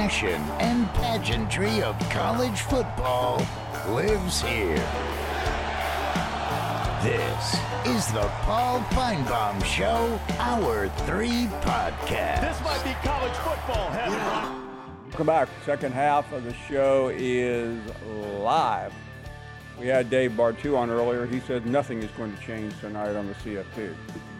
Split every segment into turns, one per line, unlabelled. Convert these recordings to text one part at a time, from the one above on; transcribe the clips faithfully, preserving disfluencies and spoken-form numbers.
passion and pageantry of college football lives here. This is the Paul Finebaum Show, Hour three podcast.
This might be college football heaven.
Welcome back. Second half of the show is live. We had Dave Bartu on earlier. He said nothing is going to change tonight on the C F P.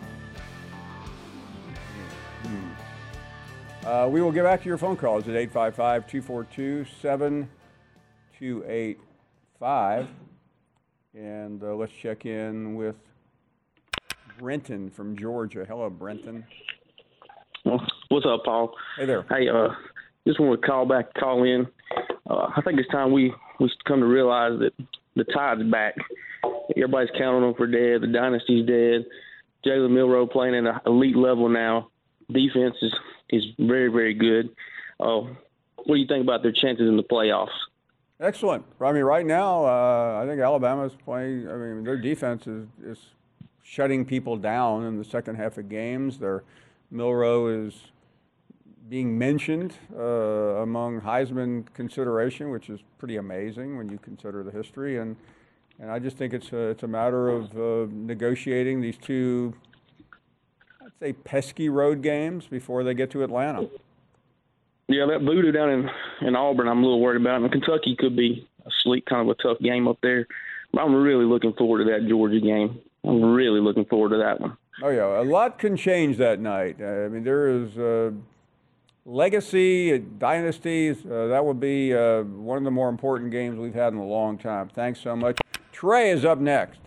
Hmm. Uh, we will get back to your phone calls at eight five five, two four two, seven two eight five. And uh, let's check in with Brenton from Georgia. Hello, Brenton.
What's up, Paul?
Hey there.
Hey, uh, just want to call back, call in. Uh, I think it's time we, we come to realize that the Tide's back. Everybody's counting them for dead. The dynasty's dead. Jalen Milroe playing at an elite level now. Defense is, is very, very good. Uh, what do you think about their chances in the playoffs?
Excellent. I mean, right now, uh, I think Alabama's playing. I mean, their defense is, is shutting people down in the second half of games. Their Milroe is being mentioned uh, among Heisman consideration, which is pretty amazing when you consider the history. And and I just think it's a, it's a matter of uh, negotiating these two, I'd say, pesky road games before they get to Atlanta.
Yeah, that voodoo down in, in Auburn, I'm a little worried about. And Kentucky could be a sleek, kind of a tough game up there. But I'm really looking forward to that Georgia game. I'm really looking forward to that one.
Oh, yeah. A lot can change that night. Uh, I mean, there is uh, legacy, uh, dynasties. Uh, that would be uh, one of the more important games we've had in a long time. Thanks so much. Trey is up next.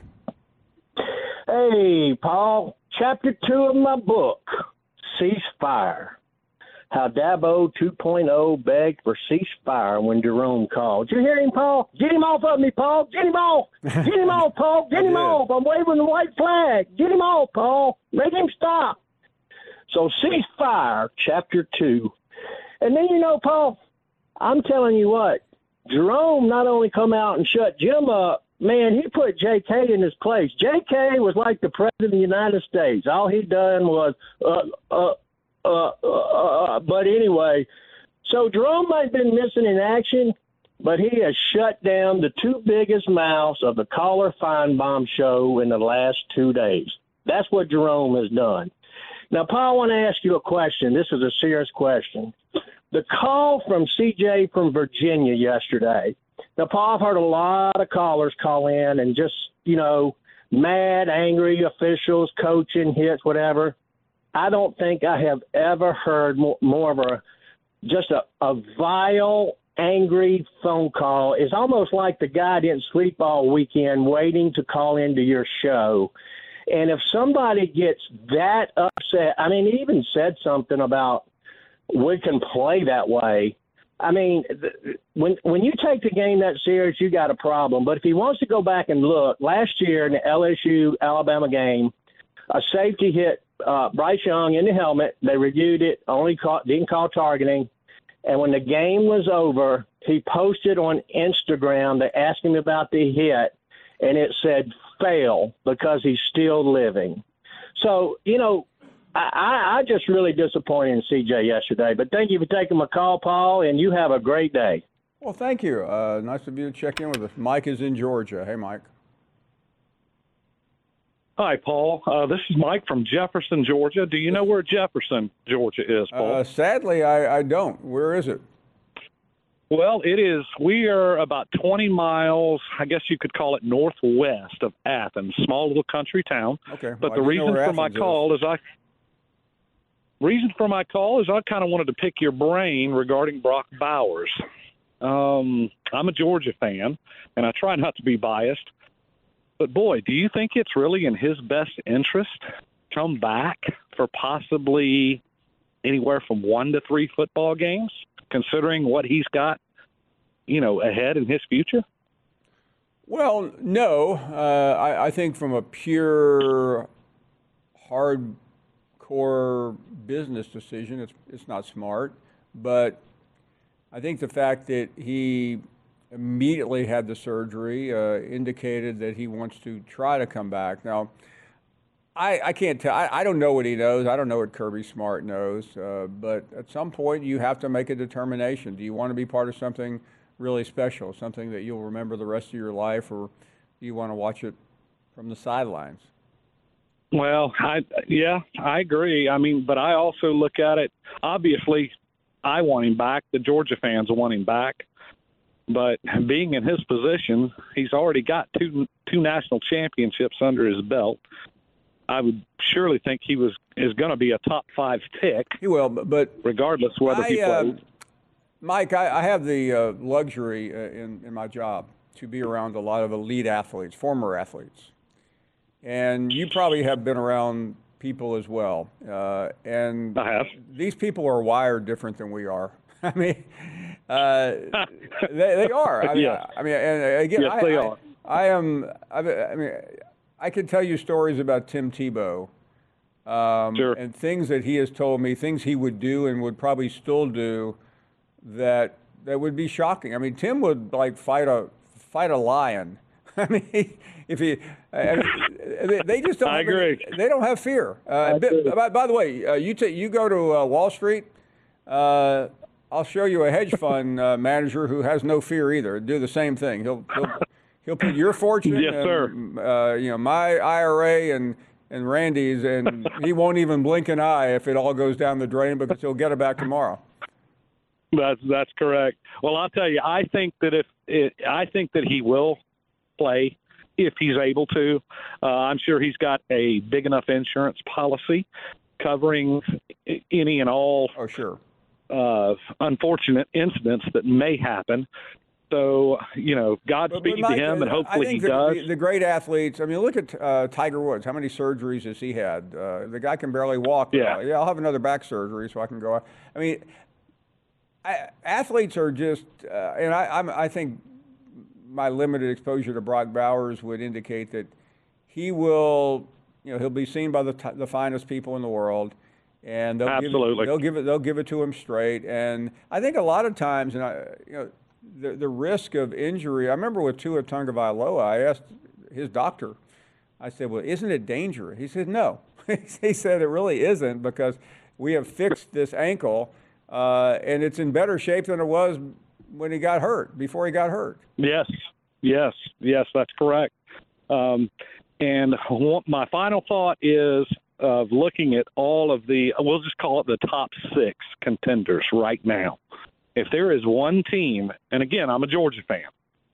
Hey, Paul. Chapter two of my book, Ceasefire. How Dabo two point oh begged for ceasefire when Jerome called. Did you hear him, Paul? Get him off of me, Paul. Get him off. Get him off, Paul. Get him off. I'm waving the white flag. Get him off, Paul. Make him stop. So ceasefire, chapter two. And then, you know, Paul, I'm telling you what, Jerome not only come out and shut Jim up, man, he put J K in his place. J K was like the president of the United States. All he done was, uh, uh, Uh, uh, uh, but anyway, so Jerome might have been missing in action, but he has shut down the two biggest mouths of the Caller Finebaum show in the last two days. That's what Jerome has done. Now, Paul, I want to ask you a question. This is a serious question. The call from C J from Virginia yesterday. Now, Paul, I've heard a lot of callers call in and just, you know, mad, angry officials, coaching, hits, whatever. I don't think I have ever heard more, more of a just a, a vile, angry phone call. It's almost like the guy didn't sleep all weekend waiting to call into your show. And if somebody gets that upset, I mean, he even said something about we can play that way. I mean, when when you take the game that serious, you got a problem. But if he wants to go back and look, last year in the L S U-Alabama game, a safety hit Uh, Bryce Young in the helmet. They reviewed it, only caught, didn't call targeting. And when the game was over, he posted on Instagram, they asked him about the hit, and it said fail because he's still living. So, you know, I, I, I just really disappointed in C J yesterday. But thank you for taking my call, Paul, and you have a great day.
Well, thank you. Uh, nice of you to check in with us. Mike is in Georgia. Hey, Mike.
Hi, Paul. Uh, this is Mike from Jefferson, Georgia. Do you know where Jefferson, Georgia is, Paul?
Uh, sadly, I, I don't. Where is it?
Well, it is. We are about twenty miles, I guess you could call it northwest of Athens, small little country town.
Okay.
But
well,
the reason for
Athens
my
is.
call is I reason for my call is I kind of wanted to pick your brain regarding Brock Bowers. Um, I'm a Georgia fan, and I try not to be biased. But, boy, do you think it's really in his best interest to come back for possibly anywhere from one to three football games, considering what he's got, you know, ahead in his future?
Well, no. Uh, I, I think from a pure hardcore business decision, it's it's not smart. But I think the fact that he immediately had the surgery uh, indicated that he wants to try to come back. Now, I, I can't tell. I, I don't know what he knows. I don't know what Kirby Smart knows. Uh, but at some point, you have to make a determination. Do you want to be part of something really special, something that you'll remember the rest of your life, or do you want to watch it from the sidelines?
Well, I yeah, I agree. I mean, but I also look at it, obviously, I want him back. The Georgia fans want him back. But being in his position, he's already got two two national championships under his belt. I would surely think he was is going to be a top five pick.
He will, but
regardless whether
I,
he
uh,
plays.
Mike, I, I have the uh, luxury uh, in, in my job to be around a lot of elite athletes, former athletes. And you probably have been around people as well. Uh, and
I have.
These people are wired different than we are. I mean, uh, they, they are. I mean,
yes.
I mean, and again,
yes,
I,
they
I,
are.
I am. I, I mean, I could tell you stories about Tim Tebow, um,
sure.
and things that he has told me, things he would do and would probably still do, that that would be shocking. I mean, Tim would like fight a fight a lion. I mean, if he, I mean, they just don't.
I
have
agree.
Any, they don't have fear. Uh, by, by the way, uh, you t- you go to uh, Wall Street. Uh, I'll show you a hedge fund uh, manager who has no fear either. Do the same thing. He'll he'll, he'll put your fortune,
yes,
and,
sir.
Uh, you know, my I R A and and Randy's, and he won't even blink an eye if it all goes down the drain because he'll get it back tomorrow.
That's that's correct. Well, I'll tell you, I think that if it, I think that he will play if he's able to. Uh, I'm sure he's got a big enough insurance policy covering any and all.
Oh, sure.
Uh, unfortunate incidents that may happen. So, you know, Godspeed to him, and hopefully he
the,
does.
The, the great athletes, I mean, look at uh, Tiger Woods. How many surgeries has he had? Uh, the guy can barely walk.
Yeah.
Uh, yeah, I'll have another back surgery so I can go out. I mean, I, athletes are just, uh, and I, I'm, I think my limited exposure to Brock Bowers would indicate that he will, you know, he'll be seen by the, t- the finest people in the world. And they'll
Absolutely.
give it, they'll give it they'll give it to him straight. And I think a lot of times, and I, you know, the the risk of injury. I remember with Tua Tagovailoa, I asked his doctor. I said, "Well, isn't it dangerous?" He said, "No." He said, "It really isn't because we have fixed this ankle, uh, and it's in better shape than it was when he got hurt. Before he got hurt."
Yes, yes, yes, that's correct. Um, and my final thought is. Of looking at all of the, we'll just call it the top six contenders right now. If there is one team, and again, I'm a Georgia fan,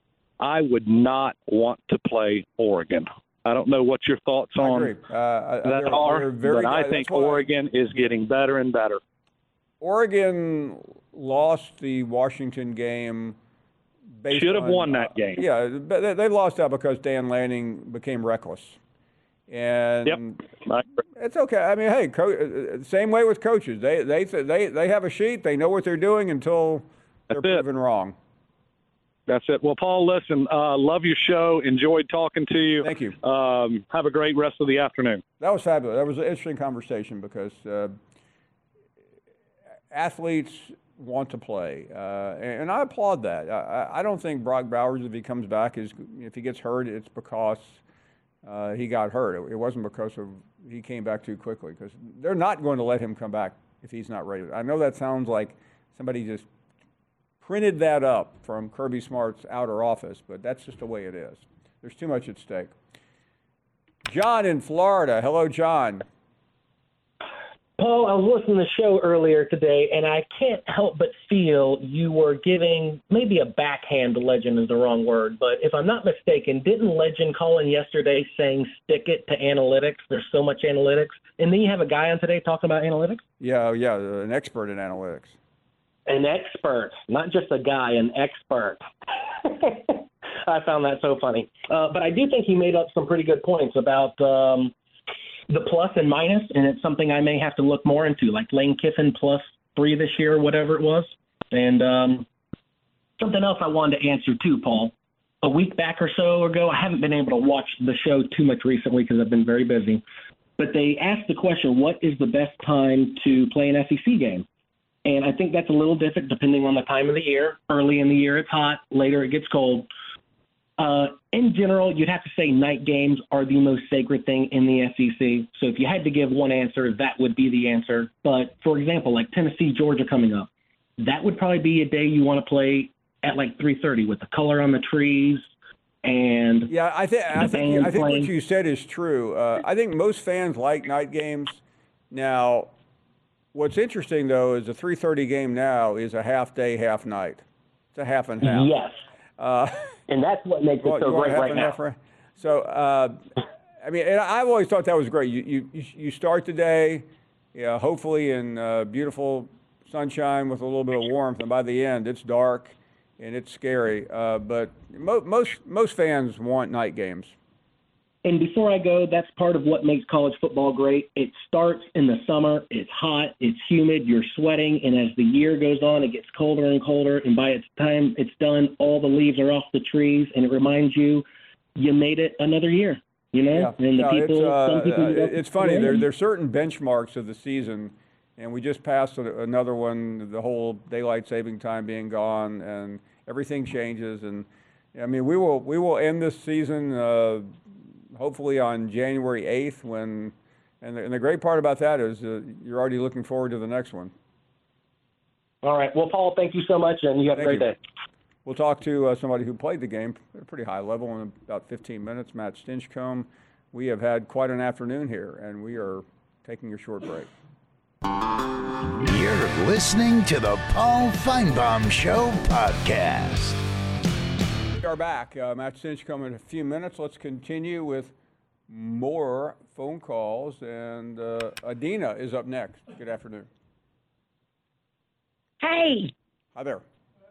I would not want to play Oregon. I don't know what your thoughts
I
on
agree. Uh,
that
they're,
are,
they're very,
but I think Oregon is getting better and better.
Oregon lost the Washington game. Based
Should have
on,
won that game.
Uh, yeah, but they, they lost out because Dan Lanning became reckless. And
yep.
It's okay. I mean, hey, co- same way with coaches. They they they they have a sheet. They know what they're doing until they're
That's
proven
it.
wrong.
That's it. Well, Paul, listen, uh, love your show. Enjoyed talking to you.
Thank you.
Um, have a great rest of the afternoon.
That was fabulous. That was an interesting conversation because uh, athletes want to play, uh, and, and I applaud that. I, I don't think Brock Bowers, if he comes back, is if he gets hurt, it's because uh, he got hurt. It, it wasn't because of he came back too quickly, because they're not going to let him come back if he's not ready. I know that sounds like somebody just printed that up from Kirby Smart's outer office, but that's just the way it is. There's too much at stake. John in Florida. Hello, John.
Paul, I was listening to the show earlier today, and I can't help but feel you were giving maybe a backhand to Legend is the wrong word, but if I'm not mistaken, didn't Legend call in yesterday saying stick it to analytics? There's so much analytics. And then you have a guy on today talking about analytics?
Yeah, yeah, an expert in analytics.
An expert, not just a guy, an expert. I found that so funny. Uh, but I do think he made up some pretty good points about um, the plus and minus, and it's something I may have to look more into, like Lane Kiffin plus three this year, or whatever it was. And um, something else I wanted to answer too, Paul. A week back or so ago, I haven't been able to watch the show too much recently because I've been very busy. But they asked the question, what is the best time to play an S E C game? And I think that's a little different depending on the time of the year. Early in the year, it's hot. Later, it gets cold. Uh, in general, you'd have to say night games are the most sacred thing in the S E C. So if you had to give one answer, that would be the answer. But, for example, like Tennessee, Georgia coming up, that would probably be a day you want to play at like three thirty with the color on the trees and
yeah, I think I think I think
playing.
what you said is true. Uh, I think most fans like night games. Now, what's interesting though is a three thirty game now is a half day, half night. It's a half and half.
Yes.
Uh,
And that's what makes it
well,
so great right now.
Half, so, uh, I mean, and I've always thought that was great. You you you start the day, yeah, hopefully in uh, beautiful sunshine with a little bit of warmth, and by the end, it's dark and it's scary. Uh, but mo- most most fans want night games.
And before I go, that's part of what makes college football great. It starts in the summer. It's hot. It's humid. You're sweating. And as the year goes on, it gets colder and colder. And by the time it's done, all the leaves are off the trees. And it reminds you, you made it another year, you know?
Yeah.
And the
No,
people,
it's, uh,
some people
uh,
you got
it's
to
funny.
win.
There, there's certain benchmarks of the season, and we just passed a- another one, the whole daylight saving time being gone, and everything changes. And, I mean, we will we will end this season uh, hopefully on January eighth when, and the, and the great part about that is uh, you're already looking forward to the next one.
All right. Well, Paul, thank you so much, and you have
Thank
a great
you.
day.
We'll talk to uh, somebody who played the game at a pretty high level in about fifteen minutes, Matt Stinchcomb. We have had quite an afternoon here, and we are taking a short break.
You're listening to the Paul Feinbaum Show podcast.
We are back. Uh, Matt Stinchcomb in a few minutes. Let's continue with more phone calls, and uh, Adina is up next. Good afternoon.
Hey,
Hi there.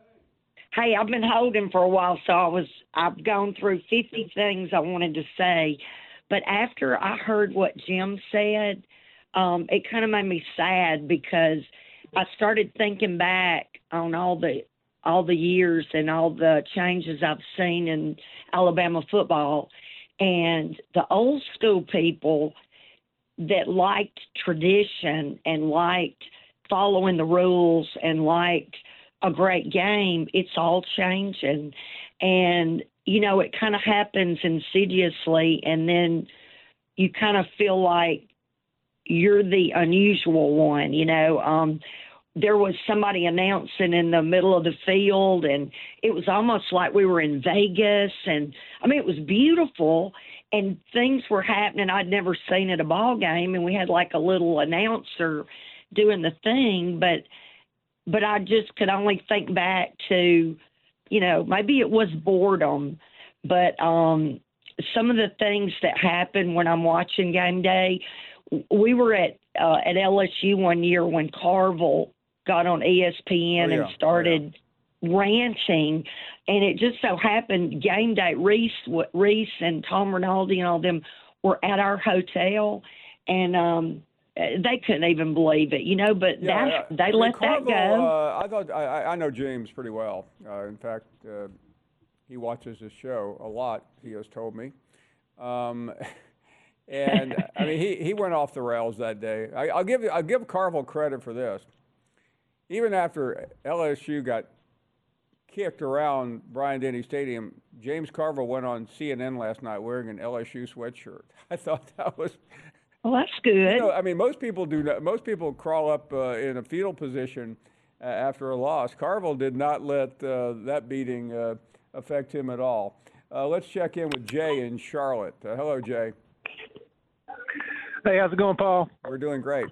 hey, I've been holding for a while, so I was I've gone through fifty things I wanted to say, but after I heard what Jim said, um, it kind of made me sad because I started thinking back on all the all the years and all the changes I've seen in Alabama football, and the old school people that liked tradition and liked following the rules and liked a great game, it's all changing. And, you know, it kind of happens insidiously, and then you kind of feel like you're the unusual one, you know. Um, there was somebody announcing in the middle of the field, and it was almost like we were in Vegas. And, I mean, it was beautiful, and things were happening I'd never seen at a ball game, and we had like a little announcer doing the thing, but but I just could only think back to, you know, maybe it was boredom, but um, some of the things that happened when I'm watching game day. We were at uh, at L S U one year when Carville got on E S P N
Oh, yeah.
and started oh, yeah. ranting, and it just so happened game day, Reese, Reese and Tom Rinaldi and all them were at our hotel, and um, they couldn't even believe it, you know. But
Yeah,
that, they
I mean,
let
Carville,
that go.
Uh, I thought I, I know James pretty well. Uh, in fact, uh, he watches this show a lot. He has told me, um, and I mean, he, he went off the rails that day. I, I'll give I'll give Carville credit for this. Even after L S U got kicked around Bryant-Denny Stadium, James Carville went on C N N last night wearing an L S U sweatshirt. I thought that was.
Well, that's good.
You know, I mean, most people do not, most people crawl up uh, in a fetal position uh, after a loss. Carville did not let uh, that beating uh, affect him at all. Uh, let's check in with Jay in Charlotte. Uh, hello, Jay.
Hey, how's it going, Paul?
We're doing great.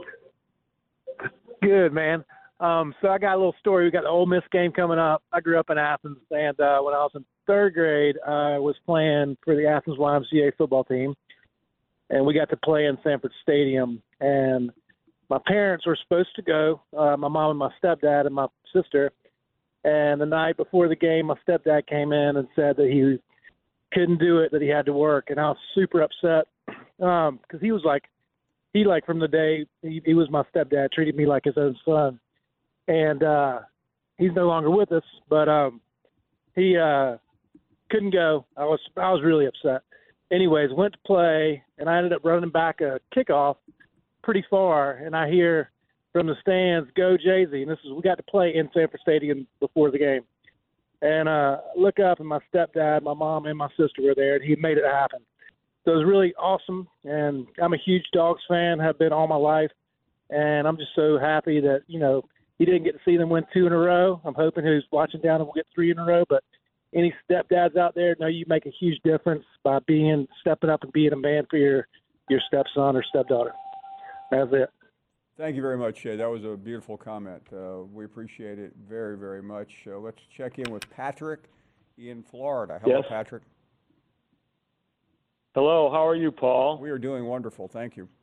Good, man. Um, so I got a little story. We got the Ole Miss game coming up. I grew up in Athens, and uh, when I was in third grade, I was playing for the Athens Y M C A football team. And we got to play in Sanford Stadium. And my parents were supposed to go, uh, my mom and my stepdad and my sister. And the night before the game, my stepdad came in and said that he couldn't do it, that he had to work. And I was super upset because um, he was like, he like from the day he, he was my stepdad, treated me like his own son. And uh, he's no longer with us, but um, he uh, couldn't go. I was I was really upset. Anyways, went to play, and I ended up running back a kickoff pretty far, and I hear from the stands, "Go Jay-Z!" And this is we got to play in Sanford Stadium before the game. And uh, look up, and my stepdad, my mom, and my sister were there, and he made it happen. So it was really awesome, and I'm a huge Dogs fan, have been all my life, and I'm just so happy that, you know, he didn't get to see them win two in a row. I'm hoping who's watching down and will get three in a row, but any stepdads out there know you make a huge difference by being stepping up and being a man for your, your stepson or stepdaughter. That's it.
Thank you very much, Shay. That was a beautiful comment. Uh, we appreciate it very, very much. Uh, let's check in with Patrick in Florida. Hello,
Yes.
Patrick.
Hello, how are you, Paul?
We are doing wonderful. Thank you.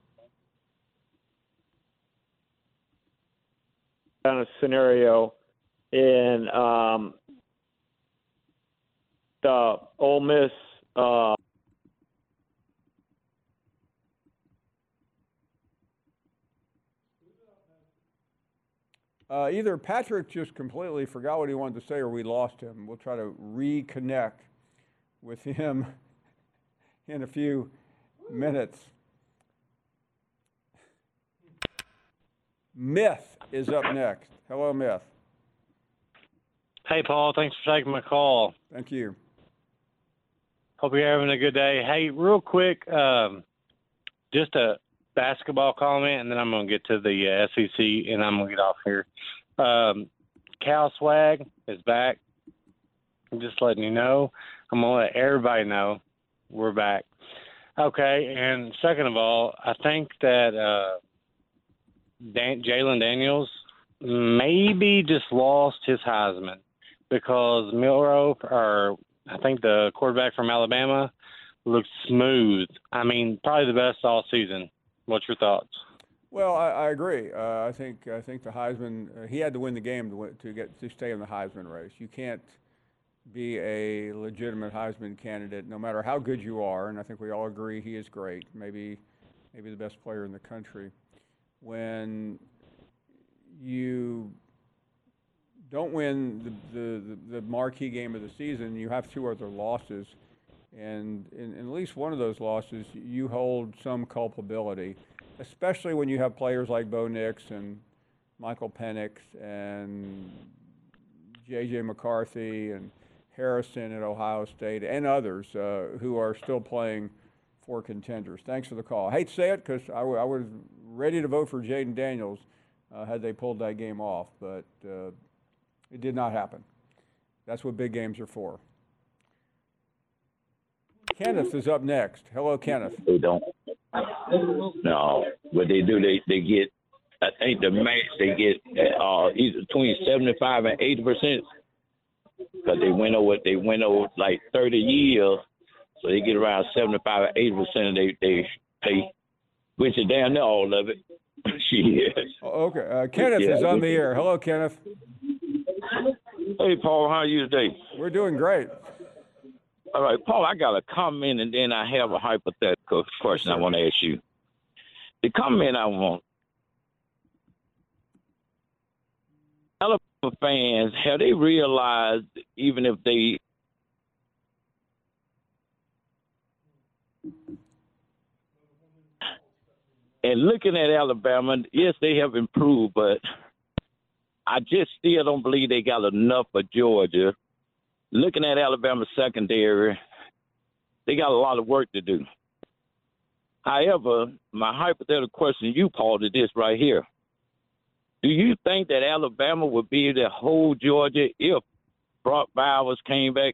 On a scenario in um, the Ole Miss uh,
Uh, either Patrick just completely forgot what he wanted to say or we lost him. We'll try to reconnect with him in a few minutes. Myth is up next. Hello, Myth.
Hey, Paul. Thanks for taking my call.
Thank you.
Hope you're having a good day. Hey, real quick, um, just a basketball comment, and then I'm going to get to the uh, S E C, and I'm going to get off here. Um, Cal Swag is back. I'm just letting you know. I'm going to let everybody know we're back. Okay, and second of all, I think that uh, Dan- Jalen Daniels maybe just lost his Heisman because Milroe, or I think the quarterback from Alabama, looks smooth. I mean, probably the best all season. What's your thoughts?
Well, I, I agree. Uh, I think I think the Heisman. Uh, he had to win the game to win, to get to stay in the Heisman race. You can't be a legitimate Heisman candidate no matter how good you are. And I think we all agree he is great. Maybe maybe the best player in the country. When you don't win the the, the marquee game of the season, you have two other losses. And in, in at least one of those losses, you hold some culpability, especially when you have players like Bo Nix and Michael Penix and J J McCarthy and Harrison at Ohio State and others uh, who are still playing for contenders. Thanks for the call. I hate to say it because I, w- I was ready to vote for Jaden Daniels uh, had they pulled that game off, but uh, it did not happen. That's what big games are for. Kenneth is up next. Hello, Kenneth.
They don't. No, what they do, they they get. I think the max they get uh, either between seventy-five and eighty percent, because they went over they went over like thirty years, so they get around seventy-five and eighty percent. They they pay, which is damn near all of it. Shit.
Oh, okay, uh, Kenneth yeah, is on the air. Hello, Kenneth.
Hey, Paul, how are you today?
We're doing great.
All right, Paul, I got a comment, and then I have a hypothetical question I want to ask you. The comment I want, Alabama fans, have they realized, even if they and looking at Alabama, yes, they have improved, but I just still don't believe they got enough for Georgia. Looking at Alabama secondary, they got a lot of work to do. However, my hypothetical question to you, Paul, is this right here. Do you think that Alabama would be able to hold Georgia if Brock Bowers came back?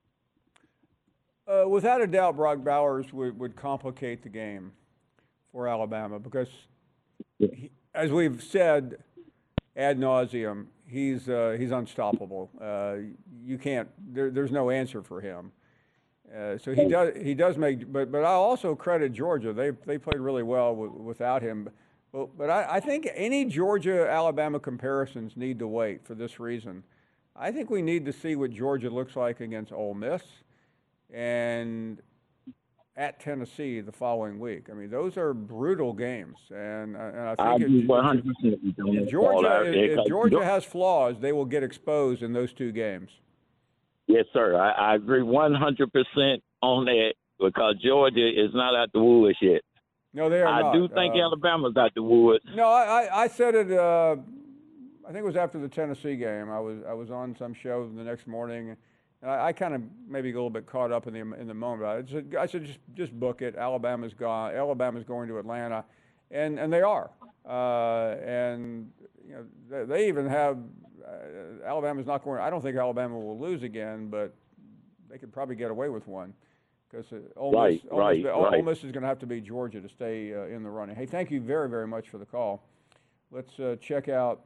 Uh, without a doubt, Brock Bowers would, would complicate the game for Alabama because, he, as we've said ad nauseum, he's uh, he's unstoppable. Uh, you can't. There, there's no answer for him. Uh, so he does he does make. But but I also credit Georgia. They they played really well w- without him. But but I, I think any Georgia Alabama comparisons need to wait for this reason. I think we need to see what Georgia looks like against Ole Miss and at Tennessee the following week. I mean, those are brutal games, and, and I think if,
one hundred percent
if Georgia, if, if Georgia has flaws, they will get exposed in those two games.
Yes, sir. I, I agree one hundred percent on that because Georgia is not out the woods yet.
No, they are
I
not.
do think
uh,
Alabama's out the woods.
No, I, I said it. Uh, I think it was after the Tennessee game. I was I was on some show the next morning. And I, I kind of maybe a little bit caught up in the in the moment. I said, I said just just book it. Alabama's gone. Alabama's going to Atlanta, and and they are. Uh, and you know they, they even have uh, Alabama's not going. I don't think Alabama will lose again, but they could probably get away with one because Ole Miss,
right,
Ole
right,
Miss, Ole
right.
Miss is going to have to beat Georgia to stay uh, in the running. Hey, thank you very very much for the call. Let's uh, check out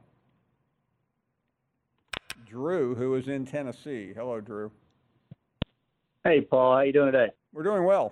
Drew, who is in Tennessee. Hello, Drew.
Hey, Paul. How you doing today?
We're doing well.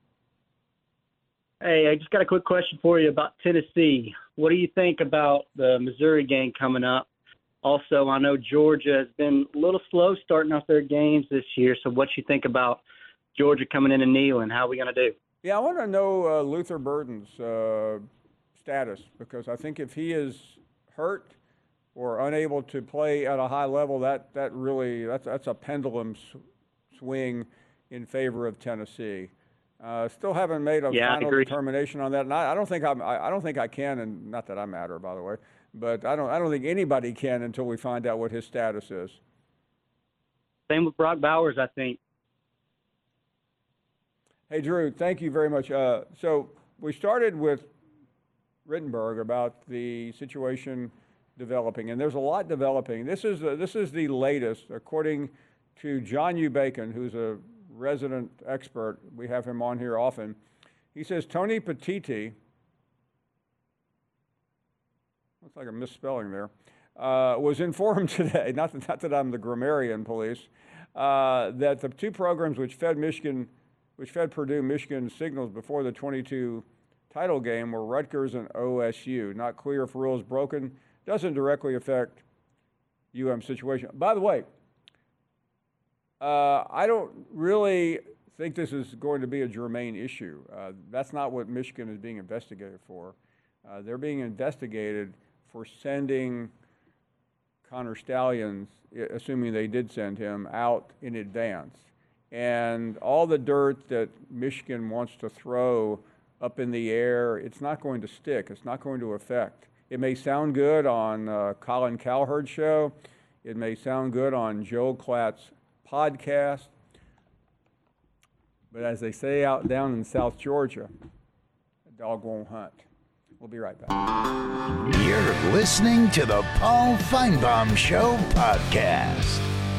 Hey, I just got a quick question for you about Tennessee. What do you think about the Missouri game coming up? Also, I know Georgia has been a little slow starting off their games this year, so what you think about Georgia coming in and Neyland? How are we going to do?
Yeah, I want to know uh, Luther Burden's uh, status, because I think if he is hurt or unable to play at a high level, that, that really that's that's a pendulum s- swing in favor of Tennessee. Uh, still haven't made a
yeah,
final determination on that, and I, I don't think I'm, I, I don't think I can, and not that I matter, by the way, but I don't I don't think anybody can until we find out what his status is.
Same with Brock Bowers, I think.
Hey, Drew, thank you very much. Uh, so we started with Rittenberg about the situation developing, and there's a lot developing. This is uh, this is the latest, according to John U. Bacon, who's a resident expert. We have him on here often. He says Tony Petiti, looks like a misspelling there, uh, was informed today, not that, not that I'm the grammarian police, uh, that the two programs which fed Michigan, which fed Purdue Michigan signals before the twenty-two title game were Rutgers and O S U. Not clear if rules broken. Doesn't directly affect U M situation. By the way, uh, I don't really think this is going to be a germane issue. Uh, that's not what Michigan is being investigated for. Uh, they're being investigated for sending Connor Stalions, assuming they did send him, out in advance. And all the dirt that Michigan wants to throw up in the air, it's not going to stick. It's not going to affect. It may sound good on uh, Colin Cowherd's show. It may sound good on Joe Klatt's podcast. But as they say out down in South Georgia, a dog won't hunt. We'll be right back.
You're listening to the Paul Feinbaum Show podcast.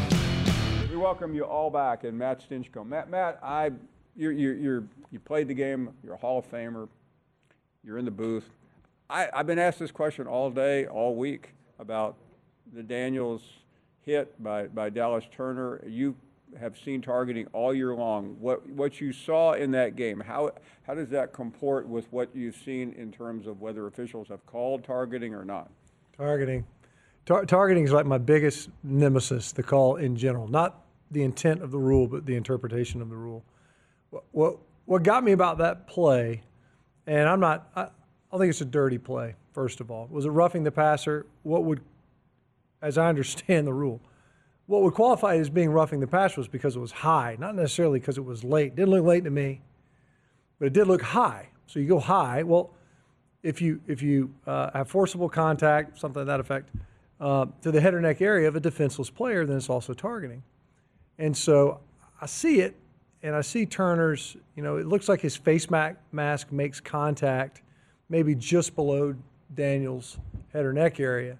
We welcome you all back, and Matt Stinchcomb. Matt, Matt, I, you're, you're, you're, you played the game. You're a Hall of Famer. You're in the booth. I, I've been asked this question all day, all week, about the Daniels hit by, by Dallas Turner. You have seen targeting all year long. What what you saw in that game, how how does that comport with what you've seen in terms of whether officials have called targeting or not?
Targeting. Tar- targeting is like my biggest nemesis, the call in general. Not the intent of the rule, but the interpretation of the rule. What what, what got me about that play, and I'm not, I, I don't think it's a dirty play, first of all. Was it roughing the passer? What would, as I understand the rule, what would qualify it as being roughing the passer was because it was high, not necessarily because it was late. Didn't look late to me, but it did look high. So you go high. Well, if you if you uh, have forcible contact, something to that effect, uh, to the head or neck area of a defenseless player, then it's also targeting. And so I see it, and I see Turner's, you know, it looks like his face mask makes contact maybe just below Daniels' head or neck area.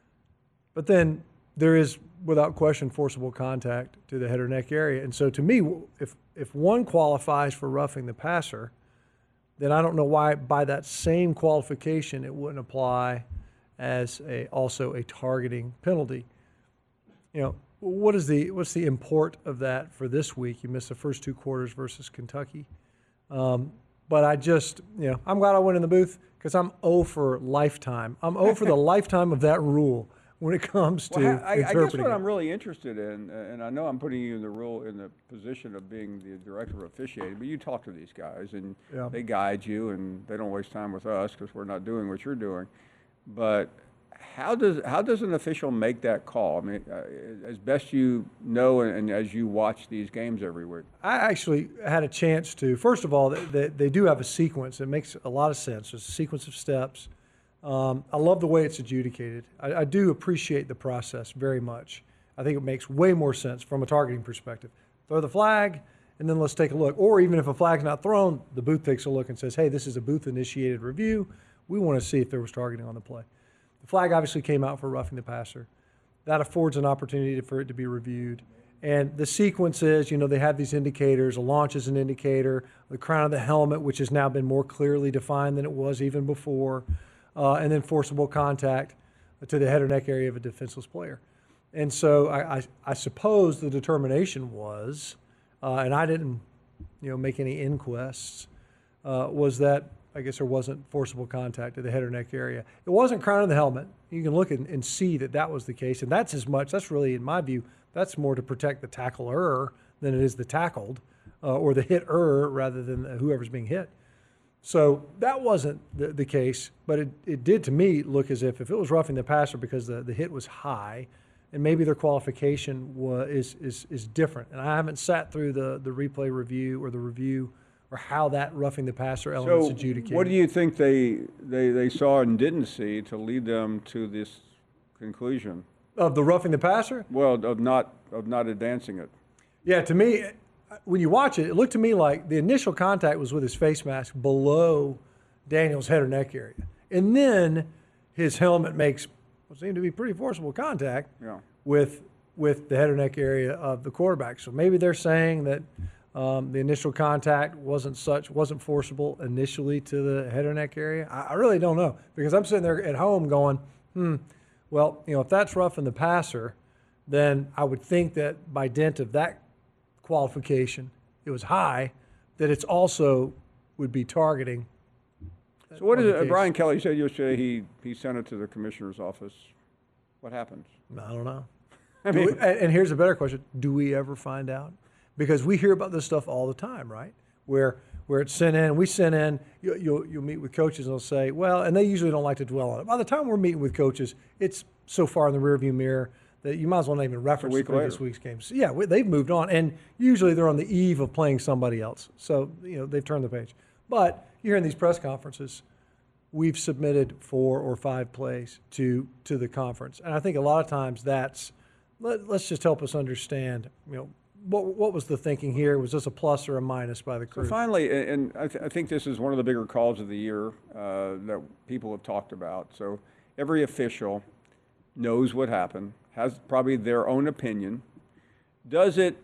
But then there is, without question, forcible contact to the head or neck area. And so to me, if if one qualifies for roughing the passer, then I don't know why by that same qualification it wouldn't apply as a also a targeting penalty. You know, what is the what's the import of that for this week? You missed the first two quarters versus Kentucky. Um, but I just, you know, I'm glad I went in the booth because I'm zero for lifetime. I'm zero for the lifetime of that rule when it comes to
well, I,
interpreting
I guess what
it.
I'm really interested in, uh, and I know I'm putting you in the role in the position of being the director of officiating, but you talk to these guys and
Yeah.
they guide you, and they don't waste time with us because we're not doing what you're doing. But how does how does an official make that call? I mean, uh, as best you know, and, and as you watch these games every week.
I actually had a chance to, first of all, they, they, they do have a sequence. It makes a lot of sense. There's a sequence of steps Um, I love the way it's adjudicated. I, I do appreciate the process very much. I think it makes way more sense from a targeting perspective. Throw the flag, and then let's take a look. Or even if a flag's not thrown, the booth takes a look and says, hey, this is a booth-initiated review. We want to see if there was targeting on the play. The flag obviously came out for roughing the passer. That affords an opportunity for it to be reviewed. And the sequence is, you know, they have these indicators. A launch is an indicator. The crown of the helmet, which has now been more clearly defined than it was even before. Uh, and then forcible contact to the head or neck area of a defenseless player. And so I, I, I suppose the determination was, uh, and I didn't, you know, make any inquests, uh, was that I guess there wasn't forcible contact to the head or neck area. It wasn't crown of the helmet. You can look and, and see that that was the case, and that's as much. That's really, in my view, that's more to protect the tackler than it is the tackled, uh, or the hitter rather than whoever's being hit. So that wasn't the, the case, but it, it did to me look as if if it was roughing the passer because the, the hit was high, and maybe their qualification was, is, is, is different. And I haven't sat through the, the replay review or the review or how that roughing the passer element is
So
adjudicated.
what do you think they, they, they saw and didn't see to lead them to this conclusion?
Of the roughing the passer?
Well, of not, of not advancing it.
Yeah, to me, when you watch it, it looked to me like the initial contact was with his face mask below Daniel's head or neck area. And then his helmet makes what seemed to be pretty forcible contact
yeah.
with with the head or neck area of the quarterback. So maybe they're saying that um, the initial contact wasn't such, wasn't forcible initially to the head or neck area. I, I really don't know, because I'm sitting there at home going, hmm, well, you know, if that's roughing the passer, then I would think that by dint of that qualification, it was high, that it's also would be targeting.
So what is it? Brian Kelly said yesterday he, he sent it to the commissioner's office. What happens?
I don't know.
I
Do
mean,
we, and and here's a better question. Do we ever find out? Because we hear about this stuff all the time, right? Where where it's sent in, we send in, you, you'll, you'll meet with coaches and they'll say, well, and they usually don't like to dwell on it. By the time we're meeting with coaches, it's so far in the rearview mirror that you might as well not even reference the
week
previous
later.
week's games. So yeah, we, they've moved on, and usually they're on the eve of playing somebody else. So, you know, they've turned the page. But you hear in these press conferences, we've submitted four or five plays to to the conference. And I think a lot of times that's, let, let's just help us understand, you know, what what was the thinking here? Was this a plus or a minus by the crew?
So finally, and and I, th- I think this is one of the bigger calls of the year uh, that people have talked about. So every official knows what happened, has probably their own opinion. Does it,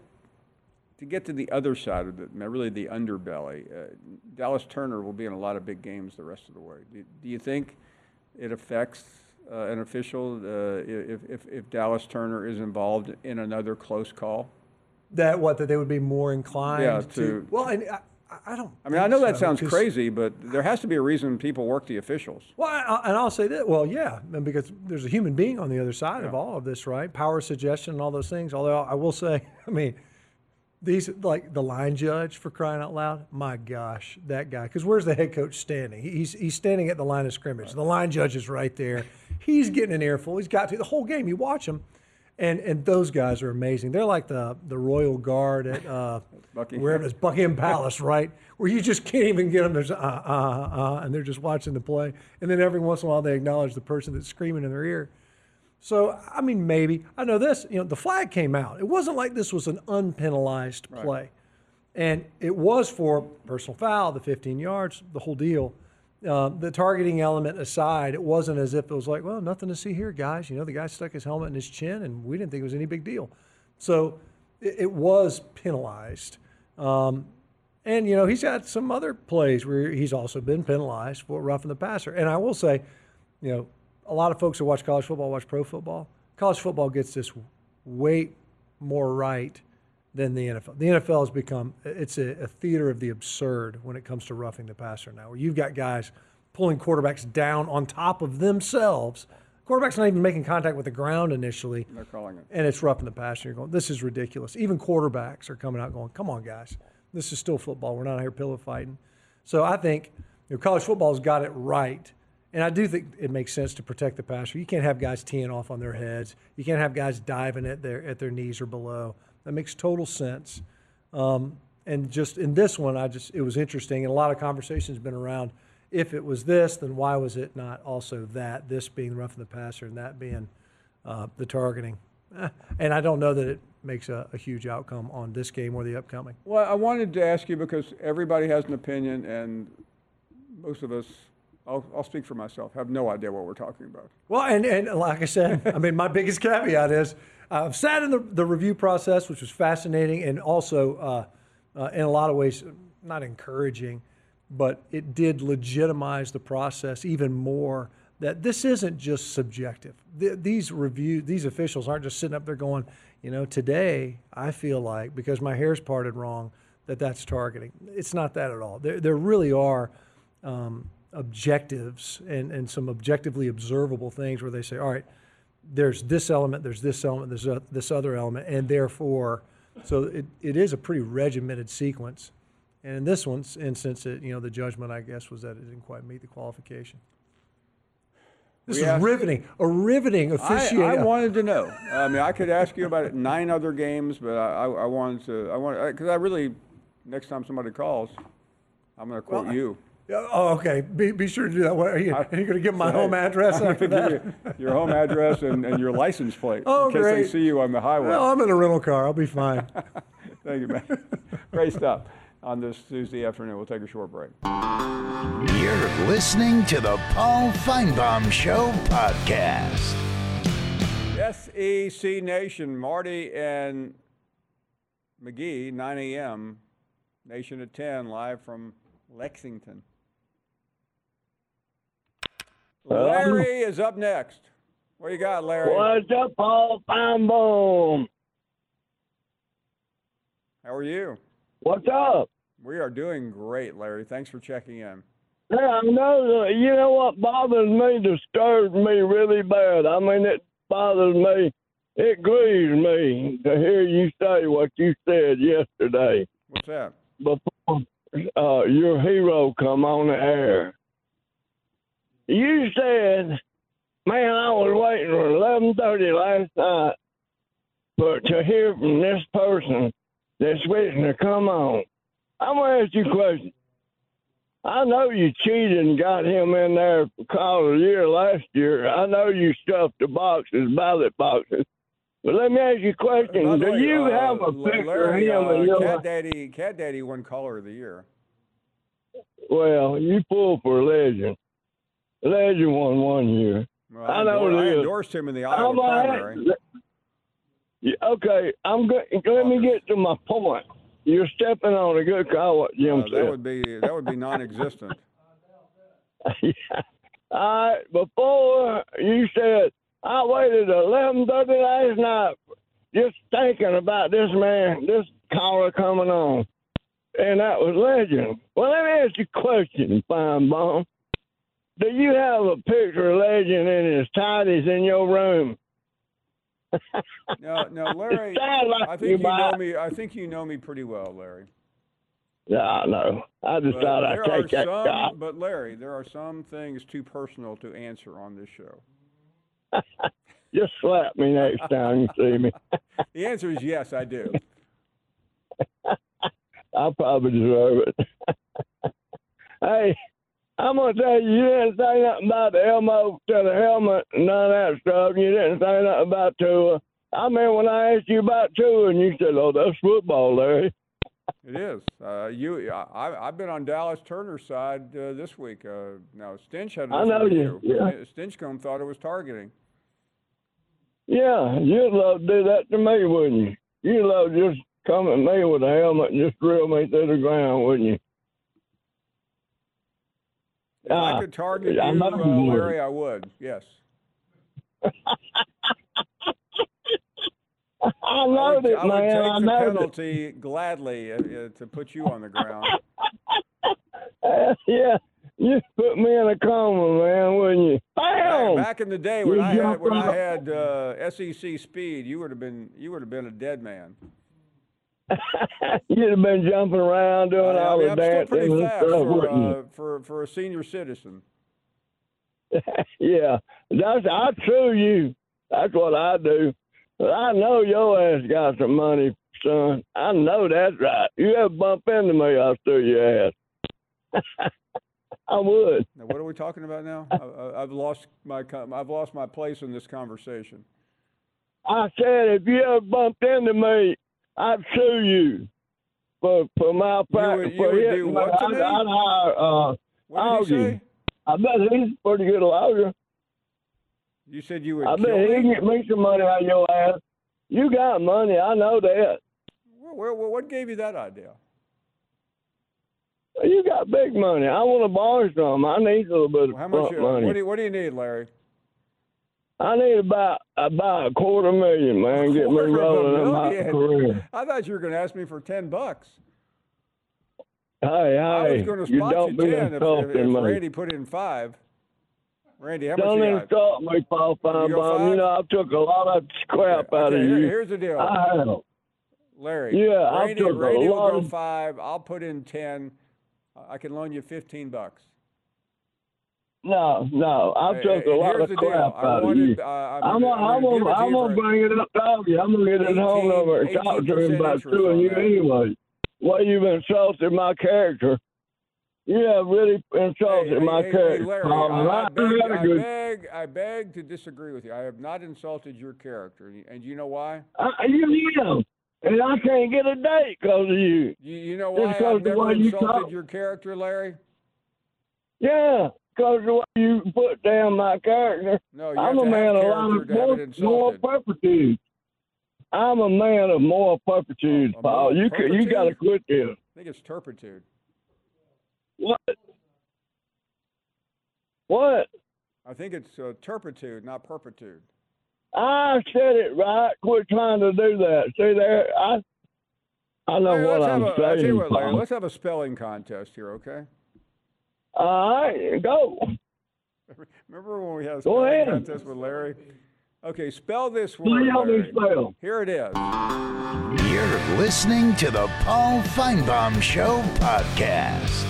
to get to the other side of it, really the underbelly, uh, Dallas Turner will be in a lot of big games the rest of the way. Do, do you think it affects uh, an official uh, if, if, if Dallas Turner is involved in another close call?
That what, that they would be more inclined
Yeah,
to,
to-
well, and I, I don't
I mean, I
think
know that
so,
sounds
'cause-
crazy, but there has to be a reason people work the officials.
Well, I, and I'll say that, well, yeah, and because there's a human being on the other side of
Yeah.
all of this, right? Power suggestion and all those things. Although I will say, I mean, these, like the line judge, for crying out loud, my gosh, that guy. Because where's the head coach standing? He- He's, he's standing at the line of scrimmage. The line judge is right there. He's getting an earful. He's got to. The whole game, you watch him. And and those guys are amazing. They're like the the Royal Guard at uh,
Buckingham.
wherever it is, Buckingham Palace, right? Where you just can't even get them. There's uh, uh, uh, and they're just watching the play. And then every once in a while they acknowledge the person that's screaming in their ear. So, I mean, maybe. I know this, you know, the flag came out. It wasn't like this was an unpenalized
Right.
play. And it was for personal foul, the fifteen yards, the whole deal. Uh, the targeting element aside, it wasn't as if it was like, well, nothing to see here, guys. You know, the guy stuck his helmet in his chin, and we didn't think it was any big deal. So it, it was penalized. Um, and, you know, he's got some other plays where he's also been penalized for roughing the passer. And I will say, you know, a lot of folks who watch college football watch pro football. College football gets this way more right than the N F L. The N F L has become, it's a, a theater of the absurd when it comes to roughing the passer now, where you've got guys pulling quarterbacks down on top of themselves. Quarterback's not even making contact with the ground initially,
They're calling it.
and it's roughing the passer. You're going, this is ridiculous. Even quarterbacks are coming out going, come on, guys. This is still football. We're not out here pillow fighting. So I think you know, college football's got it right. And I do think it makes sense to protect the passer. You can't have guys teeing off on their heads. You can't have guys diving at their at their knees or below. That makes total sense. Um, and just in this one, I just it was interesting, and a lot of conversations been around. if it was this, then why was it not also that, this being roughing the passer and that being uh, the targeting? Eh, and I don't know that it makes a, a huge outcome on this game or the upcoming.
Well, I wanted to ask you because everybody has an opinion, and most of us, I'll, I'll speak for myself, have no idea what we're talking about.
Well, and, and like I said, I mean, my biggest caveat is I've sat in the, the review process, which was fascinating and also uh, uh, in a lot of ways not encouraging, but it did legitimize the process even more, that this isn't just subjective. Th- these review, these officials aren't just sitting up there going, you know, today I feel like because my hair's parted wrong that that's targeting. It's not that at all. There, there really are um, objectives and, and some objectively observable things where they say, all right, there's this element, there's this element, there's a, this other element, and therefore, so it, it is a pretty regimented sequence. And in this one's instance, it, you know, the judgment, I guess, was that it didn't quite meet the qualification. This
We
is
asked-
riveting, a riveting
I,
officiating.
I wanted to know. I mean, I could ask you about it nine other games, but I, I, I wanted to. I want because I really, next time somebody calls, I'm going to quote
Well,
you.
Yeah, oh, okay. Be, be sure to do that. What, are you, are you going to give my home address
I'm
after
gonna
that?
give you your home address and, and your license plate
Oh,
in case
great.
they see you on the highway.
Well, I'm in a rental car. I'll be fine.
Thank you, man. Great stuff on this Tuesday afternoon. We'll take a short break.
You're listening to the Paul Feinbaum Show podcast.
S E C Nation, Marty and McGee, nine a.m. Nation at ten, live from Lexington. Larry is up next. What you got, Larry?
What's up, Paul Feinbaum?
How are you?
What's up?
We are doing great, Larry. Thanks for checking in.
Yeah, I know. You know what bothers me, disturbs me really bad. I mean, it bothers me. It grieves me to hear you say what you said yesterday
What's that?
before uh, your hero come on the air. You said, man, I was waiting for eleven thirty last night for to hear from this person that's waiting to come on. I'm going to ask you a question. I know you cheated and got him in there for call of the year last year. I know you stuffed the boxes, ballot boxes. But let me ask you a question.
By the
Do
way,
you
uh,
have a picture
Larry,
of him
uh,
in your
Cat Daddy, Cat Daddy won Caller of the Year.
Well, you pulled for a legend. Legend won one year.
Well,
I
I,
know
endor-
it
I
is.
endorsed him in the Iowa
I'm gonna
primary.
ask- Yeah, okay, I'm go- let me get to my point. You're stepping on a good call, what Jim
Uh,
said.
that would be that would be non-existent.
Yeah. All right, before you said, I waited eleven thirty last night just thinking about this man, this caller coming on. And that was legend. Well, let me ask you a question, Feinbaum. Do you have a picture of Legend in his tidies in your room?
No, no, Larry.
It sounds like
I
you
think you know
might.
me. I think you know me pretty well, Larry.
Yeah, I know. I just
But
thought I'd
there
take
are
that
some,
shot.
but Larry, there are some things too personal to answer on this show.
Just slap me next time you see me.
The answer is yes, I do.
I probably deserve it. Hey, I'm gonna tell you, you didn't say nothing about the Elmo to the helmet and none of that stuff. You didn't say nothing about Tua. I mean, when I asked you about Tua, and you said, "Oh, that's football, Larry."
It is. Uh, you, I, I've been on Dallas Turner's side uh, this week. Uh, now Stinch had. a
I know
different
you,
view.
yeah.
Stinchcomb thought it was targeting.
Yeah, you'd love to do that to me, wouldn't you? You'd love to just come at me with a helmet and just drill me through the ground, wouldn't you?
If
Ah,
I could target you,
I know
uh,
you would.
Larry, I would. Yes.
I know
would,
it,
I would
man.
take
I
the
know it.
penalty gladly uh, uh, to put you on the ground.
Uh, yeah, you put me in a coma, man, wouldn't you? Bam!
Back, back in the day when
You
I had
jumped
when I
up.
had uh, S E C speed, you would have been you would have been a dead man.
You'd have been jumping around doing
I, I
all
mean,
the
I'm still
dancing
pretty
and
fast
stuff,
for,
wouldn't
uh, for for a senior citizen.
you? Yeah, that's I true you. That's what I do. But I know your ass got some money, son. I know that's right. You ever bump into me, I'll steal your ass. I would.
Now, what are we talking about now? I, I've lost my I've lost my place in this conversation.
I said if you ever bumped into me, I'd sue you for for malpractice.
You would, you would do what to
I'd,
me?
I'd hire uh,
What did he say?
I bet he's a pretty good lawyer.
You said you would
I
kill
bet he
me?
can get me some money out of your ass. You got money, I know that.
Where, where, what gave you that idea?
You got big money. I want to borrow some. I need a little bit of
How much?
front
Uh,
money.
what do you What do you need, Larry?
I need about about a quarter million, man. Get me
Quarter of a
rolling in my
million?
career.
I thought you were going to ask me for ten bucks.
Hey,
I was
hey,
going to
you
spot
don't
you
be
ten if, if,
insulting
if
me.
Randy put in five. Randy, how much
Don't
you got?
insult me, Paul
You go
Feinbaum.
five?
You know, I took a lot of crap out
Okay,
of
here-
you.
here's the deal.
I have.
Larry.
Yeah, I
Randy,
took a
Randy will
lot
go
of-
five. I'll put in ten. I can loan you fifteen bucks.
No, no, I
Hey,
took
hey,
a lot
here's
of
the deal.
crap
I
out
wanted,
of you.
uh, I'm
I'm
gonna-
gonna,
I'm
I'm
gonna give
gonna,
it to
I'm
you
gonna
for
bring it up to you. I'm gonna get it home over and talk to him about
interest
suing
on
you
that.
anyway. Well, you've insulted my character. You have really insulted
Hey,
my
hey,
character.
hey, Larry,
Paul, and
I, I,
I
beg,
had a
I,
good-
beg, I beg to disagree with you. I have not insulted your character. And you know why?
I, you know, and I can't get a date because of you.
You, you know
Just
why
'cause
I've
the
never
way you
insulted
talk.
your character, Larry?
Yeah, because the way you put down my character.
No, you
I'm
have
a
to
man
have
of a lot
character
of
to have
moral,
it
moral
insulted.
purpitude. I'm a man of moral purpitude,
A
Paul.
moral
You c- you got to
turpitude?
quit this.
I think it's turpitude.
What? What?
I think it's uh, turpitude, not perpetude.
I said it right. Quit trying to do that. See there, I I know
Larry,
what
let's
I'm
have a, I'll tell you
saying,
what, Larry,
Paul.
let's have a spelling contest here, okay?
All right, go.
Remember when we had a
Go
spelling
ahead.
contest with Larry? Okay, spell this
What do
word,
you want me to
Larry.
spell?
Here it is.
You're listening to the Paul Feinbaum Show podcast.